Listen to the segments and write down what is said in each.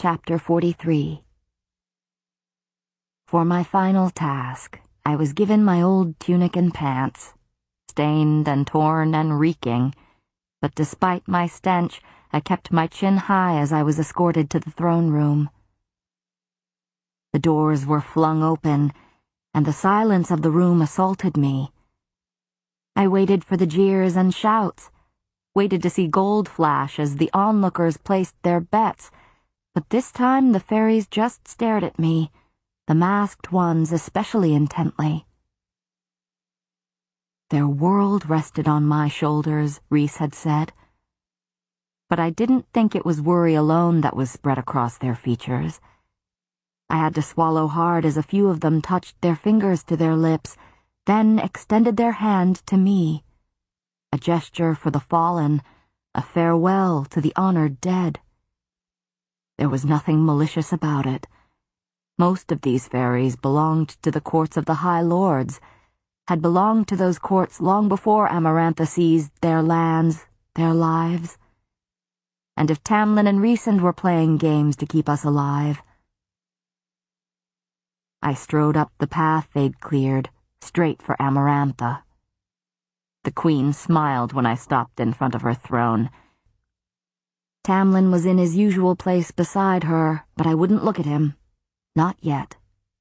Chapter 43. For my final task, I was given my old tunic and pants, stained and torn and reeking, but despite my stench, I kept my chin high as I was escorted to the throne room. The doors were flung open, and the silence of the room assaulted me. I waited for the jeers and shouts, waited to see gold flash as the onlookers placed their bets, but this time the fairies just stared at me, the masked ones especially intently. Their world rested on my shoulders, Rhys had said. But I didn't think it was worry alone that was spread across their features. I had to swallow hard as a few of them touched their fingers to their lips, then extended their hand to me. A gesture for the fallen, a farewell to the honored dead. There was nothing malicious about it. Most of these fairies belonged to the courts of the High Lords, had belonged to those courts long before Amarantha seized their lands, their lives. And if Tamlin and Rhysand were playing games to keep us alive. I strode up the path they'd cleared, straight for Amarantha. The Queen smiled when I stopped in front of her throne. Tamlin was in his usual place beside her, but I wouldn't look at him. Not yet.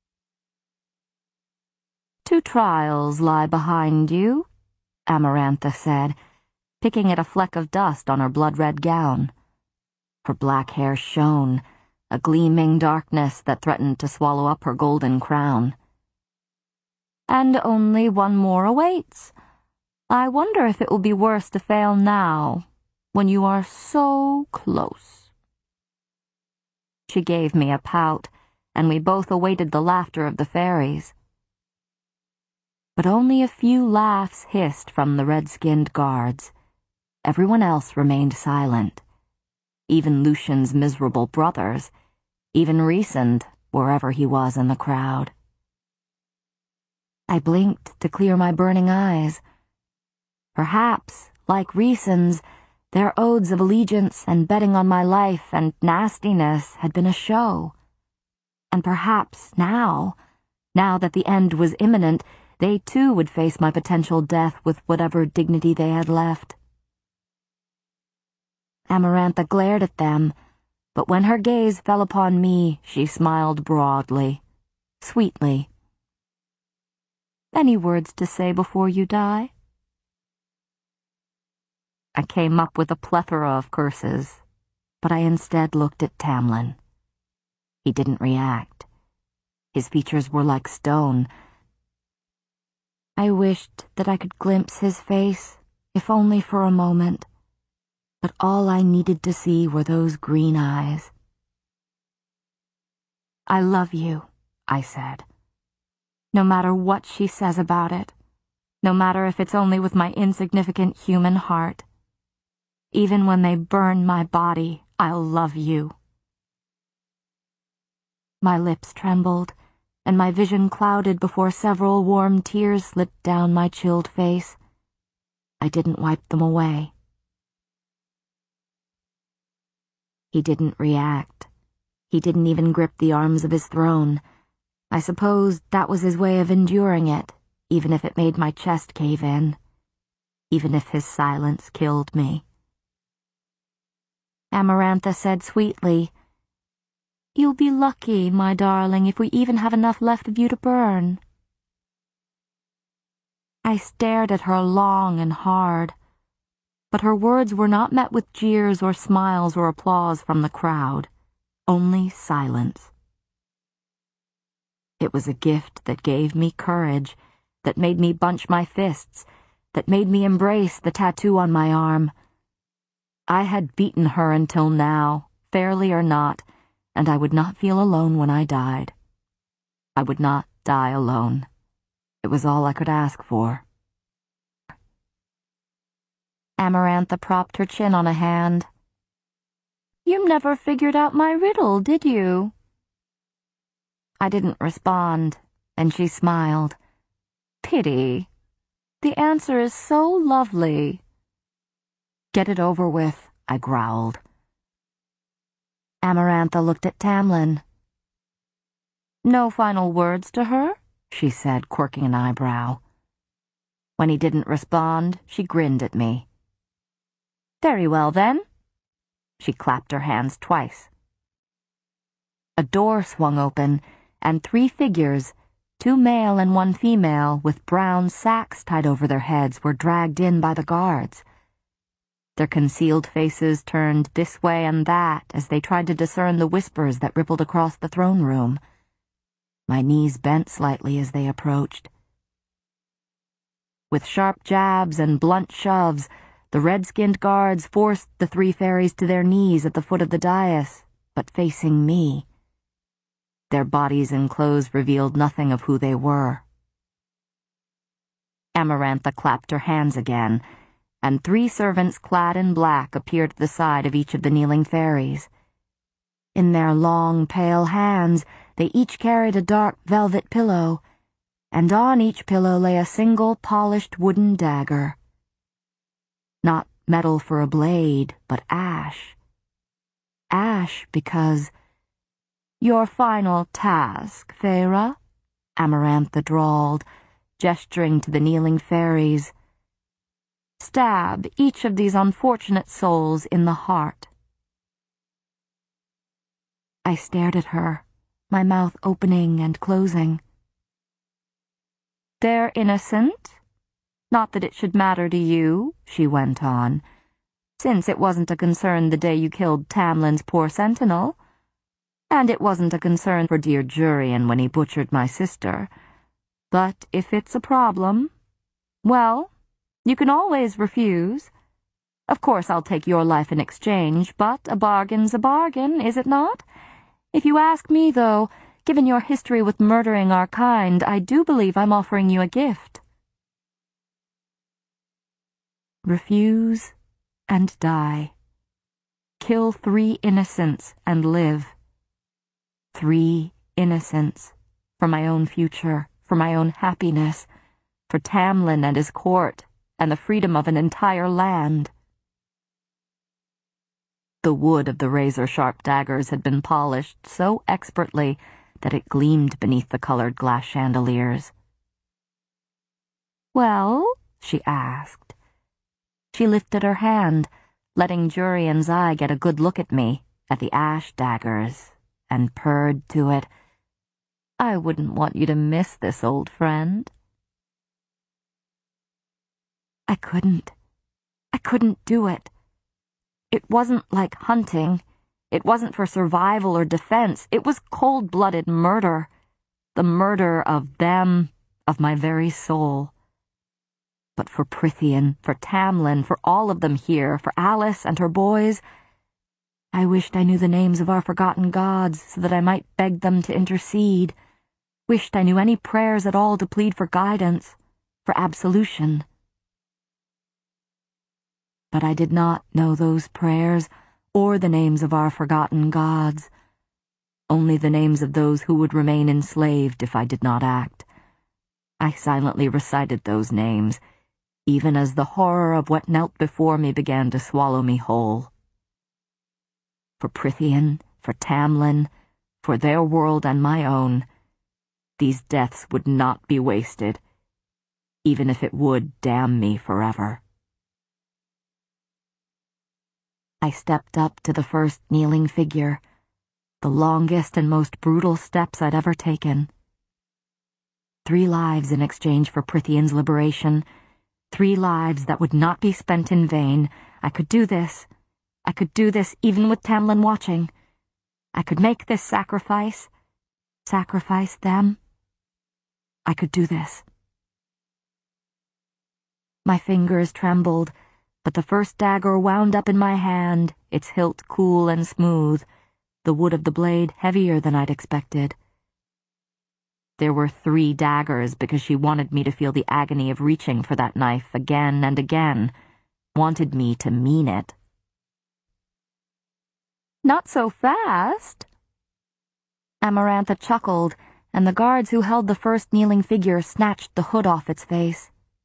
2 trials lie behind you, Amarantha said, picking at a fleck of dust on her blood-red gown. Her black hair shone, a gleaming darkness that threatened to swallow up her golden crown. And only 1 more awaits. I wonder if it will be worse to fail now, when you are so close. She gave me a pout, and we both awaited the laughter of the fairies. But only a few laughs hissed from the red-skinned guards. Everyone else remained silent. Even Lucian's miserable brothers, even Rhysand, wherever he was in the crowd. I blinked to clear my burning eyes. Perhaps, like Rhysand's, their oaths of allegiance and betting on my life and nastiness had been a show. And perhaps now that the end was imminent, they too would face my potential death with whatever dignity they had left. Amarantha glared at them, but when her gaze fell upon me, she smiled broadly, sweetly. Any words to say before you die? I came up with a plethora of curses, but I instead looked at Tamlin. He didn't react. His features were like stone. I wished that I could glimpse his face, if only for a moment, but all I needed to see were those green eyes. I love you, I said. No matter what she says about it, no matter if it's only with my insignificant human heart. Even when they burn my body, I'll love you. My lips trembled, and my vision clouded before several warm tears slipped down my chilled face. I didn't wipe them away. He didn't react. He didn't even grip the arms of his throne. I suppose that was his way of enduring it, even if it made my chest cave in, even if his silence killed me. Amarantha said sweetly, You'll be lucky, my darling, if we even have enough left of you to burn. I stared at her long and hard, but her words were not met with jeers or smiles or applause from the crowd, only silence. It was a gift that gave me courage, that made me bunch my fists, that made me embrace the tattoo on my arm. I had beaten her until now, fairly or not, and I would not feel alone when I died. I would not die alone. It was all I could ask for. Amarantha propped her chin on a hand. You never figured out my riddle, did you? I didn't respond, and she smiled. Pity. The answer is so lovely. Get it over with, I growled. Amarantha looked at Tamlin. "No final words to her?" she said, quirking an eyebrow. When he didn't respond, she grinned at me. "Very well, then." She clapped her hands twice. A door swung open, and 3 figures, 2 male and 1 female, with brown sacks tied over their heads, were dragged in by the guards. Their concealed faces turned this way and that as they tried to discern the whispers that rippled across the throne room. My knees bent slightly as they approached. With sharp jabs and blunt shoves, the red-skinned guards forced the 3 fairies to their knees at the foot of the dais, but facing me. Their bodies and clothes revealed nothing of who they were. Amarantha clapped her hands again, and 3 servants clad in black appeared at the side of each of the kneeling fairies. In their long, pale hands, they each carried a dark velvet pillow, and on each pillow lay a single polished wooden dagger. Not metal for a blade, but ash. Ash because... "Your final task, Feyre," Amarantha drawled, gesturing to the kneeling fairies. "Stab each of these unfortunate souls in the heart." I stared at her, my mouth opening and closing. "They're innocent? Not that it should matter to you," she went on, "since it wasn't a concern the day you killed Tamlin's poor sentinel. And it wasn't a concern for dear Jurian when he butchered my sister. But if it's a problem, well, you can always refuse. Of course I'll take your life in exchange, but a bargain's a bargain, is it not? If you ask me, though, given your history with murdering our kind, I do believe I'm offering you a gift." Refuse and die. Kill 3 innocents and live. 3 innocents, for my own future, for my own happiness, for Tamlin and his court, and the freedom of an entire land. The wood of the razor-sharp daggers had been polished so expertly that it gleamed beneath the colored glass chandeliers. "Well?" she asked. She lifted her hand, letting Jurian's eye get a good look at me, at the ash daggers, and purred to it, "I wouldn't want you to miss this, old friend." I couldn't do it. It wasn't like hunting. It wasn't for survival or defense. It was cold-blooded murder. The murder of them, of my very soul. But for Prythian, for Tamlin, for all of them here, for Alice and her boys, I wished I knew the names of our forgotten gods so that I might beg them to intercede. Wished I knew any prayers at all to plead for guidance, for absolution. But I did not know those prayers, or the names of our forgotten gods. Only the names of those who would remain enslaved if I did not act. I silently recited those names, even as the horror of what knelt before me began to swallow me whole. For Prythian, for Tamlin, for their world and my own, these deaths would not be wasted, even if it would damn me forever. I stepped up to the first kneeling figure, the longest and most brutal steps I'd ever taken. 3 lives in exchange for Prythian's liberation, 3 lives that would not be spent in vain. I could do this. I could do this even with Tamlin watching. I could make this sacrifice them. I could do this. My fingers trembled, but the first dagger wound up in my hand, its hilt cool and smooth, the wood of the blade heavier than I'd expected. There were 3 daggers because she wanted me to feel the agony of reaching for that knife again and again, wanted me to mean it. "Not so fast." Amarantha chuckled, and the guards who held the first kneeling figure snatched the hood off its face.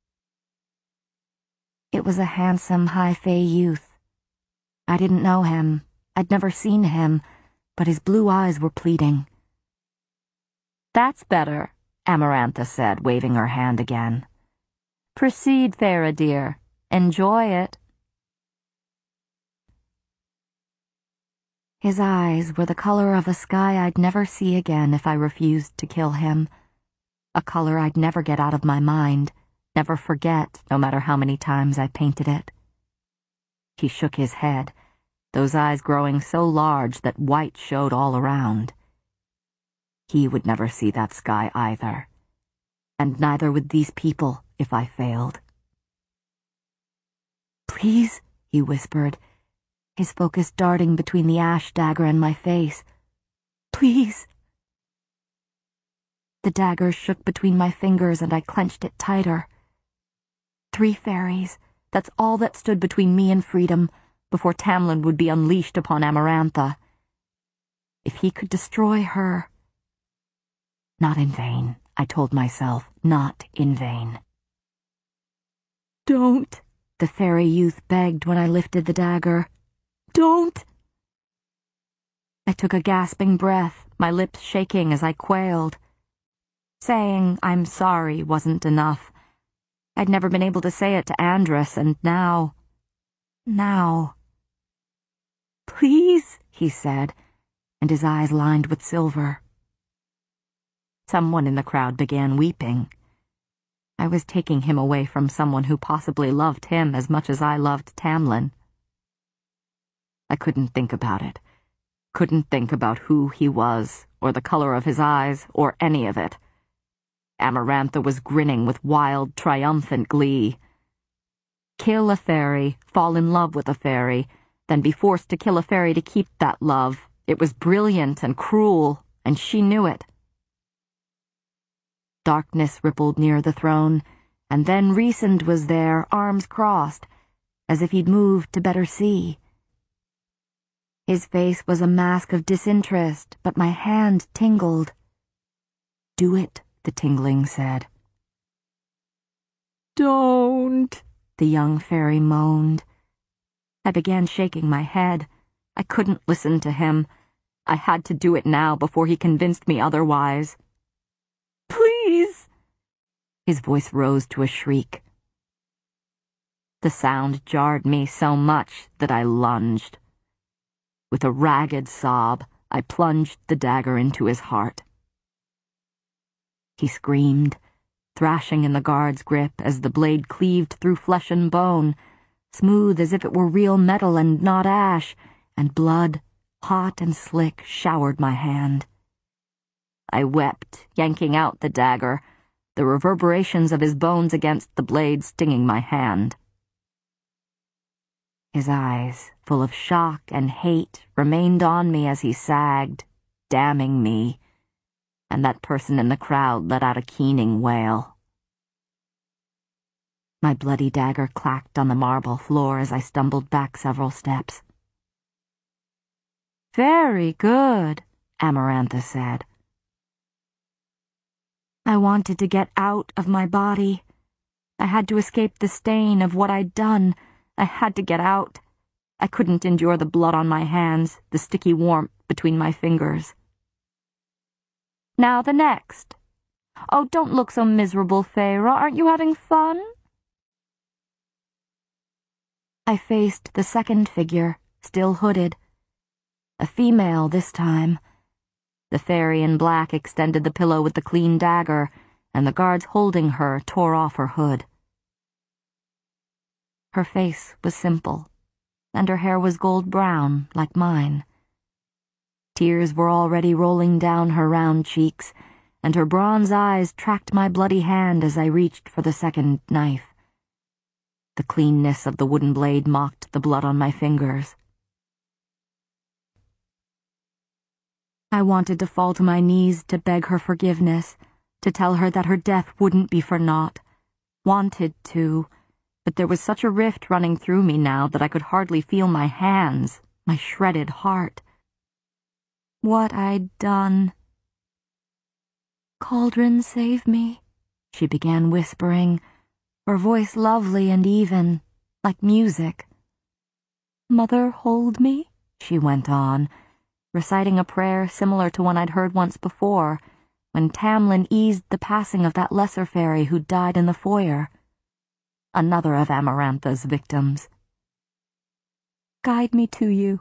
It was a handsome, high-fae youth. I didn't know him. I'd never seen him, but his blue eyes were pleading. "That's better," Amarantha said, waving her hand again. "Proceed, Feyre dear. Enjoy it." His eyes were the color of a sky I'd never see again if I refused to kill him. A color I'd never get out of my mind, never forget, no matter how many times I painted it. He shook his head, those eyes growing so large that white showed all around. He would never see that sky either, and neither would these people if I failed. "Please," he whispered, his focus darting between the ash dagger and my face. "Please." The dagger shook between my fingers and I clenched it tighter. 3 fairies, that's all that stood between me and freedom before Tamlin would be unleashed upon Amarantha. If he could destroy her... Not in vain, I told myself, not in vain. "Don't," the fairy youth begged when I lifted the dagger. "Don't!" I took a gasping breath, my lips shaking as I quailed. Saying I'm sorry wasn't enough. I'd never been able to say it to Andras, and now... "Please," he said, and his eyes lined with silver. Someone in the crowd began weeping. I was taking him away from someone who possibly loved him as much as I loved Tamlin. I couldn't think about it. Couldn't think about who he was, or the color of his eyes, or any of it. Amarantha was grinning with wild, triumphant glee. Kill a fairy, fall in love with a fairy, then be forced to kill a fairy to keep that love. It was brilliant and cruel, and she knew it. Darkness rippled near the throne, and then Rhysand was there, arms crossed, as if he'd moved to better see. His face was a mask of disinterest, but my hand tingled. "Do it," the tingling said. "Don't," the young fairy moaned. I began shaking my head. I couldn't listen to him. I had to do it now before he convinced me otherwise. "Please!" His voice rose to a shriek. The sound jarred me so much that I lunged. With a ragged sob, I plunged the dagger into his heart. He screamed, thrashing in the guard's grip as the blade cleaved through flesh and bone, smooth as if it were real metal and not ash, and blood, hot and slick, showered my hand. I wept, yanking out the dagger, the reverberations of his bones against the blade stinging my hand. His eyes, full of shock and hate, remained on me as he sagged, damning me, and that person in the crowd let out a keening wail. My bloody dagger clacked on the marble floor as I stumbled back several steps. "Very good," Amarantha said. I wanted to get out of my body. I had to escape the stain of what I'd done. I had to get out. I couldn't endure the blood on my hands, the sticky warmth between my fingers. "Now the next. Oh, don't look so miserable, Feyre. Aren't you having fun?" I faced the second figure, still hooded. A female this time. The fairy in black extended the pillow with the clean dagger, and the guards holding her tore off her hood. Her face was simple, and her hair was gold-brown, like mine. Tears were already rolling down her round cheeks, and her bronze eyes tracked my bloody hand as I reached for the second knife. The cleanness of the wooden blade mocked the blood on my fingers. I wanted to fall to my knees to beg her forgiveness, to tell her that her death wouldn't be for naught. Wanted to, but there was such a rift running through me now that I could hardly feel my hands, my shredded heart. What I'd done. "Cauldron, save me," she began whispering, her voice lovely and even, like music. "Mother, hold me," she went on, reciting a prayer similar to one I'd heard once before, when Tamlin eased the passing of that lesser fairy who'd died in the foyer. Another of Amarantha's victims. "Guide me to you."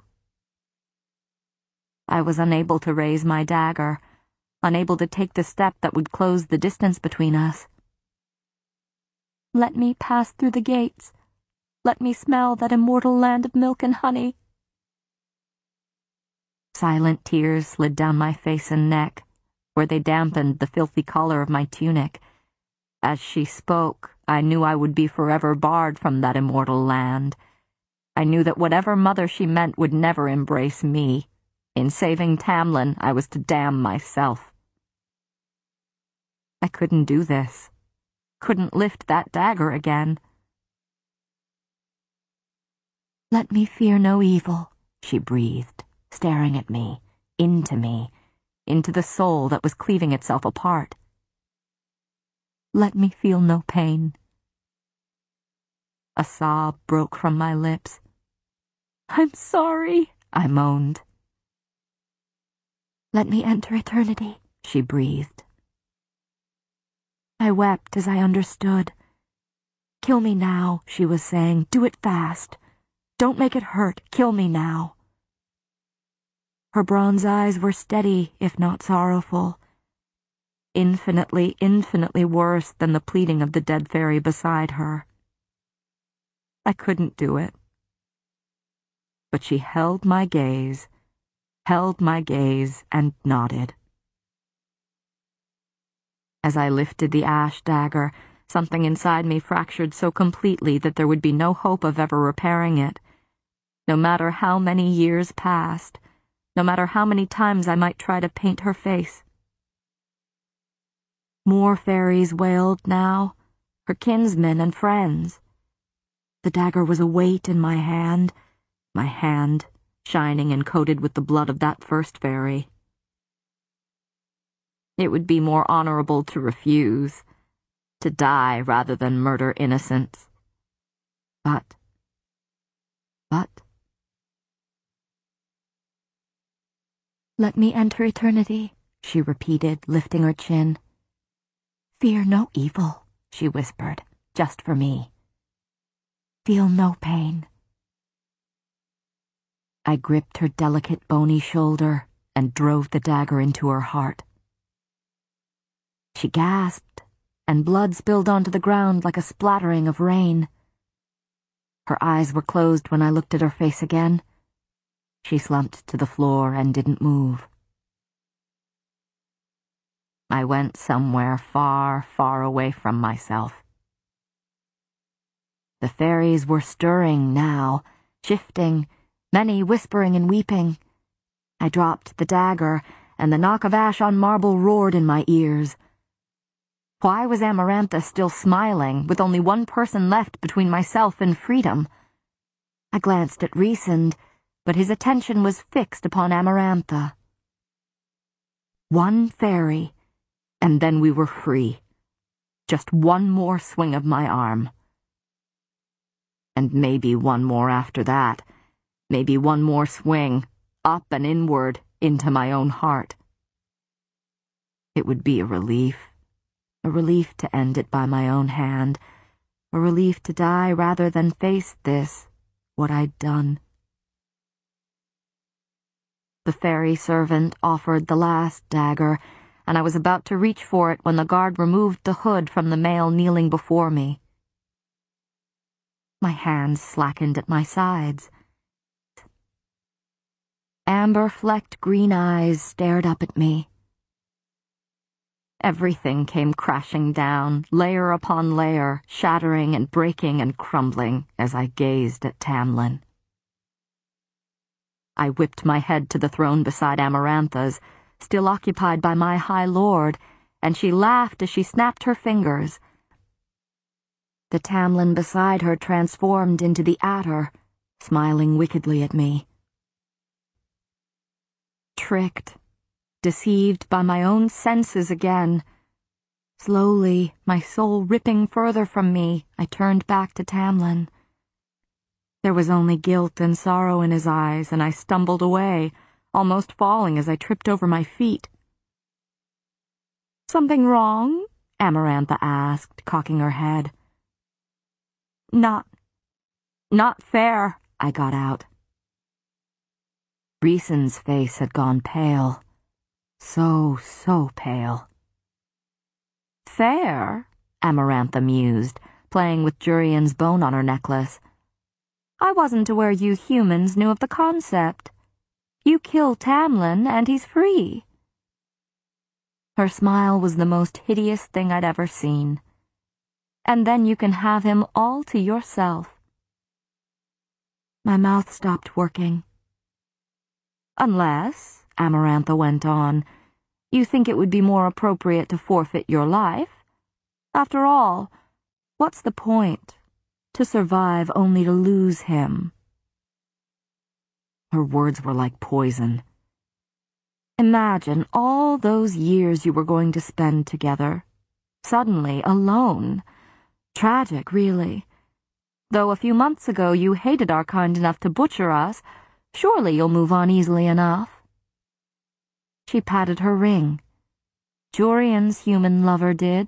I was unable to raise my dagger, unable to take the step that would close the distance between us. "Let me pass through the gates. Let me smell that immortal land of milk and honey." Silent tears slid down my face and neck, where they dampened the filthy collar of my tunic. As she spoke, I knew I would be forever barred from that immortal land. I knew that whatever mother she meant would never embrace me. In saving Tamlin, I was to damn myself. I couldn't do this. Couldn't lift that dagger again. "Let me fear no evil," she breathed, staring at me, into the soul that was cleaving itself apart. "Let me feel no pain." A sob broke from my lips. "I'm sorry," I moaned. "Let me enter eternity," she breathed. I wept as I understood. "Kill me now," she was saying. "Do it fast. Don't make it hurt. Kill me now." Her bronze eyes were steady, if not sorrowful. Infinitely, infinitely worse than the pleading of the dead fairy beside her. I couldn't do it. But she held my gaze and nodded. As I lifted the ash dagger, something inside me fractured so completely that there would be no hope of ever repairing it. No matter how many years passed, no matter how many times I might try to paint her face. More fairies wailed now, her kinsmen and friends. The dagger was a weight in my hand shining and coated with the blood of that first fairy. It would be more honorable to refuse, to die rather than murder innocents. But... "Let me enter eternity," she repeated, lifting her chin. "Fear no evil," she whispered, just for me. "Feel no pain." I gripped her delicate, bony shoulder and drove the dagger into her heart. She gasped, and blood spilled onto the ground like a splattering of rain. Her eyes were closed when I looked at her face again. She slumped to the floor and didn't move. I went somewhere far, far away from myself. The fairies were stirring now, shifting, many whispering and weeping. I dropped the dagger, and the knock of ash on marble roared in my ears. Why was Amarantha still smiling, with only one person left between myself and freedom? I glanced at Rhysand, but his attention was fixed upon Amarantha. One fairy, and then we were free. Just one more swing of my arm. And maybe one more after that. Maybe one more swing, up and inward, into my own heart. It would be a relief to end it by my own hand, a relief to die rather than face this, what I'd done. The fairy servant offered the last dagger, and I was about to reach for it when the guard removed the hood from the male kneeling before me. My hands slackened at my sides. Amber-flecked green eyes stared up at me. Everything came crashing down, layer upon layer, shattering and breaking and crumbling as I gazed at Tamlin. I whipped my head to the throne beside Amarantha's, still occupied by my High Lord, and she laughed as she snapped her fingers. The Tamlin beside her transformed into the Adder, smiling wickedly at me. Tricked, deceived by my own senses again. Slowly, my soul ripping further from me, I turned back to Tamlin. There was only guilt and sorrow in his eyes, and I stumbled away, almost falling as I tripped over my feet. "Something wrong?" Amarantha asked, cocking her head. Not fair," I got out. Rhysand's face had gone pale. So pale. "Fair?" Amarantha mused, playing with Jurian's bone on her necklace. "I wasn't aware you humans knew of the concept. You kill Tamlin and he's free." Her smile was the most hideous thing I'd ever seen. "And then you can have him all to yourself." My mouth stopped working. "Unless," Amarantha went on, "you think it would be more appropriate to forfeit your life. After all, what's the point? To survive only to lose him." Her words were like poison. "Imagine all those years you were going to spend together. Suddenly alone. Tragic, really. Though a few months ago you hated our kind enough to butcher us, surely you'll move on easily enough." She patted her ring. Jurian's human lover did.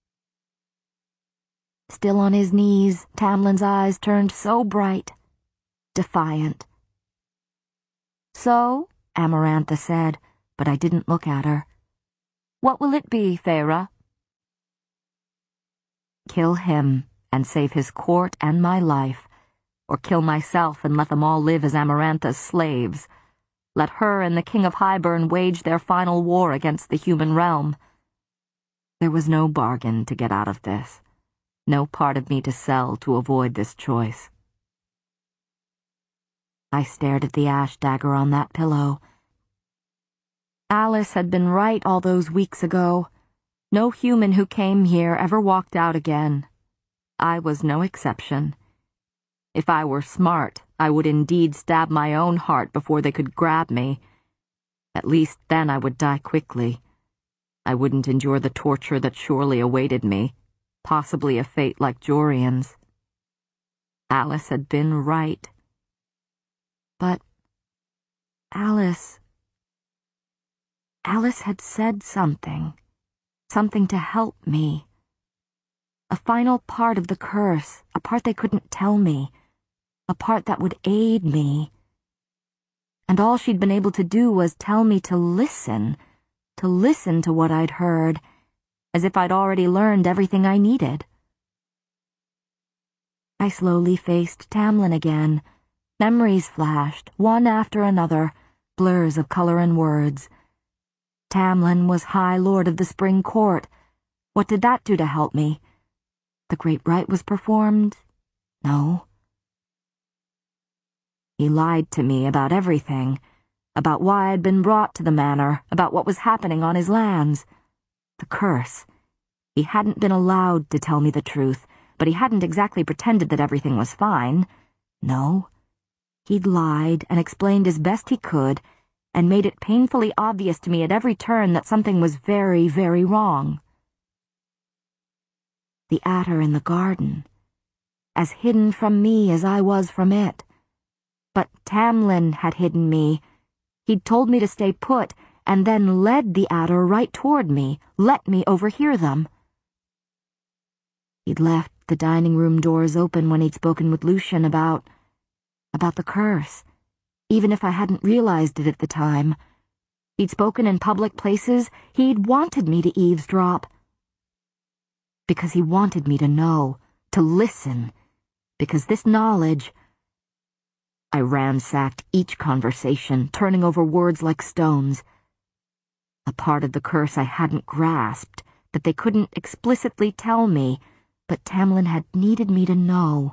Still on his knees, Tamlin's eyes turned so bright, defiant. "So," Amarantha said, but I didn't look at her. "What will it be, Feyre?" "Kill him and save his court and my life, or kill myself and let them all live as Amarantha's slaves. Let her and the King of Hybern wage their final war against the human realm." There was no bargain to get out of this. No part of me to sell to avoid this choice. I stared at the ash dagger on that pillow. Alice had been right all those weeks ago. No human who came here ever walked out again. I was no exception. If I were smart, I would indeed stab my own heart before they could grab me. At least then I would die quickly. I wouldn't endure the torture that surely awaited me, possibly a fate like Jurian's. Alice had been right. But Alice had said something to help me. A final part of the curse, a part they couldn't tell me, a part that would aid me. And all she'd been able to do was tell me to listen to what I'd heard, as if I'd already learned everything I needed. I slowly faced Tamlin again. Memories flashed, one after another, blurs of color and words. Tamlin was High Lord of the Spring Court. What did that do to help me? The great rite was performed? No. He lied to me about everything, about why I'd been brought to the manor, about what was happening on his lands. The curse. He hadn't been allowed to tell me the truth, but he hadn't exactly pretended that everything was fine. No. He'd lied and explained as best he could, and made it painfully obvious to me at every turn that something was very, very wrong. The adder in the garden, as hidden from me as I was from it. But Tamlin had hidden me. He'd told me to stay put, and then led the adder right toward me, let me overhear them. He'd left the dining room doors open when he'd spoken with Lucien about the curse, even if I hadn't realized it at the time. He'd spoken in public places. He'd wanted me to eavesdrop. Because he wanted me to know, to listen, because this knowledge... I ransacked each conversation, turning over words like stones. A part of the curse I hadn't grasped, that they couldn't explicitly tell me, but Tamlin had needed me to know.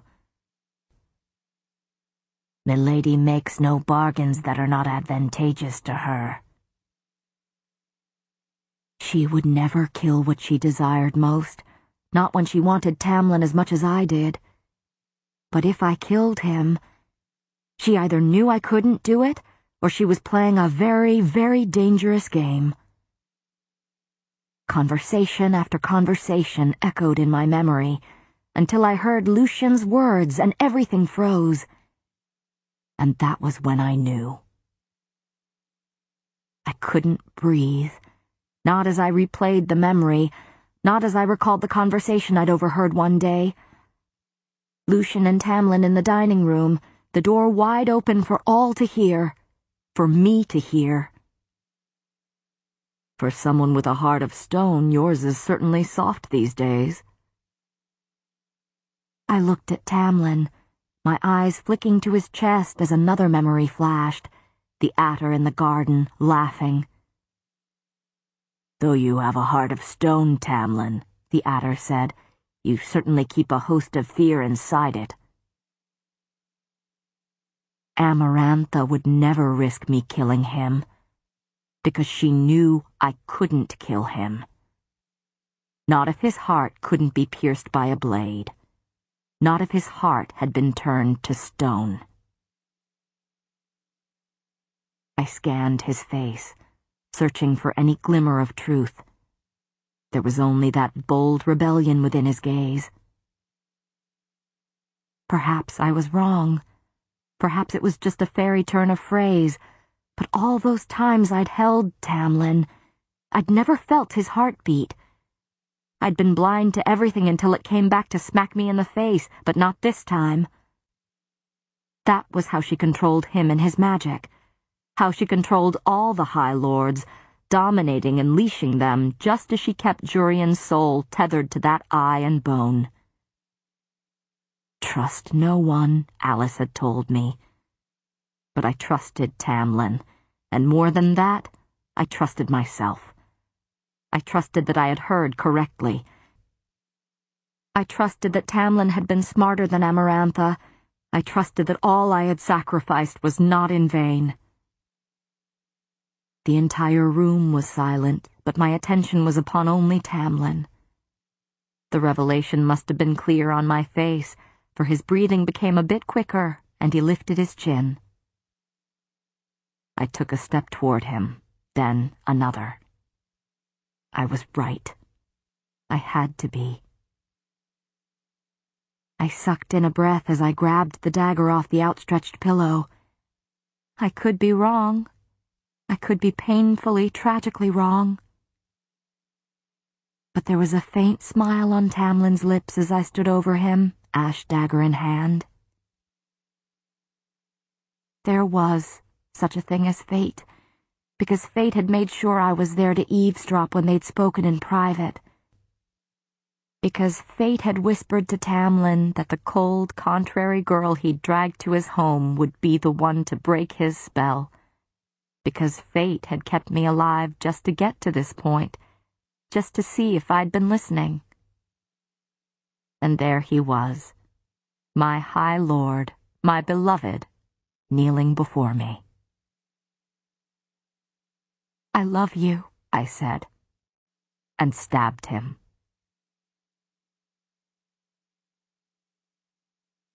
Milady makes no bargains that are not advantageous to her. She would never kill what she desired most, not when she wanted Tamlin as much as I did. But if I killed him, she either knew I couldn't do it, or she was playing a very, very dangerous game. Conversation after conversation echoed in my memory, until I heard Lucien's words and everything froze. And that was when I knew. I couldn't breathe. Not as I replayed the memory, not as I recalled the conversation I'd overheard one day. Lucien and Tamlin in the dining room, the door wide open for all to hear, for me to hear. For someone with a heart of stone, yours is certainly soft these days. I looked at Tamlin, my eyes flicking to his chest as another memory flashed, the Atter in the garden, laughing. Though you have a heart of stone, Tamlin, the Atter said, you certainly keep a host of fear inside it. Amarantha would never risk me killing him, because she knew I couldn't kill him. Not if his heart couldn't be pierced by a blade. Not if his heart had been turned to stone. I scanned his face, searching for any glimmer of truth. There was only that bold rebellion within his gaze. Perhaps I was wrong. Perhaps it was just a fairy turn of phrase, but all those times I'd held Tamlin, I'd never felt his heartbeat. I'd been blind to everything until it came back to smack me in the face, but not this time. That was how she controlled him and his magic. How she controlled all the High Lords, dominating and leashing them just as she kept Jurian's soul tethered to that eye and bone. Trust no one, Alice had told me. But I trusted Tamlin, and more than that, I trusted myself. I trusted that I had heard correctly. I trusted that Tamlin had been smarter than Amarantha. I trusted that all I had sacrificed was not in vain. The entire room was silent, but my attention was upon only Tamlin. The revelation must have been clear on my face, for his breathing became a bit quicker, and he lifted his chin. I took a step toward him, then another. I was right. I had to be. I sucked in a breath as I grabbed the dagger off the outstretched pillow. I could be wrong. I could be painfully, tragically wrong. But there was a faint smile on Tamlin's lips as I stood over him, ash dagger in hand. There was such a thing as fate, because fate had made sure I was there to eavesdrop when they'd spoken in private. Because fate had whispered to Tamlin that the cold, contrary girl he'd dragged to his home would be the one to break his spell. Because fate had kept me alive just to get to this point, just to see if I'd been listening. And there he was, my High Lord, my beloved, kneeling before me. I love you, I said, and stabbed him.